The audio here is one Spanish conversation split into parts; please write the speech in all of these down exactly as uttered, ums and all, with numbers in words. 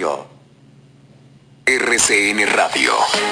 R C N Radio.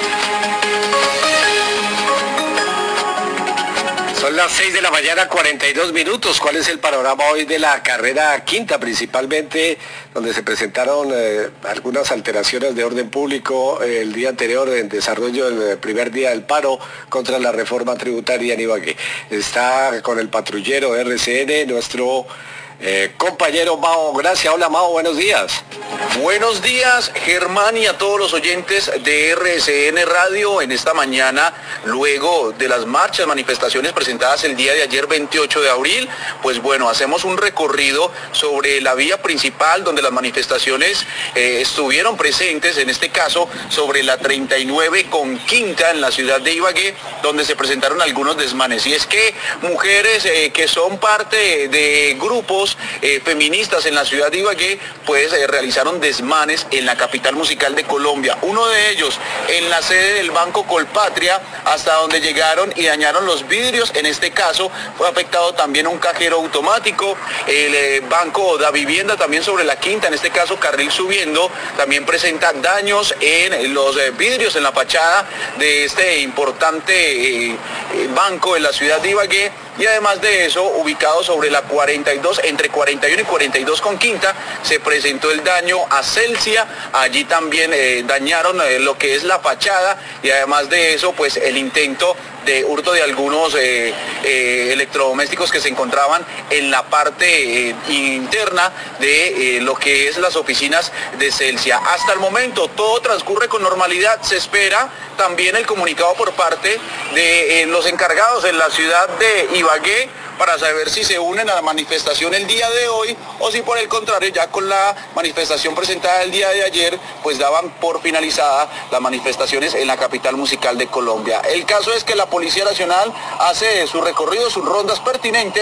Son las seis de la mañana, cuarenta y dos minutos. ¿Cuál es el panorama hoy de la carrera quinta, principalmente, donde se presentaron eh, algunas alteraciones de orden público eh, el día anterior en desarrollo del primer día del paro contra la reforma tributaria en Ibagué? Está con el patrullero R C N, nuestro eh, compañero Mao Gracia. Hola Mao, buenos días. Buenos días, Germán, y a todos los oyentes de R C N Radio en esta mañana, luego de las marchas, manifestaciones presentadas el día de ayer, veintiocho de abril, pues bueno, hacemos un recorrido sobre la vía principal donde las manifestaciones eh, estuvieron presentes, en este caso sobre la treinta y nueve con quinta en la ciudad de Ibagué, donde se presentaron algunos desmanes. Y es que mujeres eh, que son parte de grupos eh, feministas en la ciudad de Ibagué, pues eh, realizaron desmanes en la capital musical de Colombia. Uno de ellos en la sede del Banco Colpatria, hasta donde llegaron y dañaron los vidrios. En este caso fue afectado también un cajero automático. El eh, Banco Da Vivienda también sobre la quinta, en este caso carril subiendo, también presenta daños en los eh, vidrios, en la fachada de este importante eh, eh, banco en la ciudad de Ibagué. Y además de eso, ubicado sobre la cuarenta y dos, entre cuarenta y uno y cuarenta y dos con quinta, se presentó el daño a Celsia. Allí también eh, dañaron eh, lo que es la fachada, y además de eso, pues el intento de hurto de algunos eh, eh, electrodomésticos que se encontraban en la parte eh, interna de eh, lo que es las oficinas de Celsia. Hasta el momento todo transcurre con normalidad. Se espera también el comunicado por parte de eh, los encargados en la ciudad de Ibagué para saber si se unen a la manifestación el día de hoy o si por el contrario, ya con la manifestación presentada el día de ayer, pues daban por finalizada las manifestaciones en la capital musical de Colombia. El caso es que la Policía Nacional hace su recorrido, sus rondas pertinentes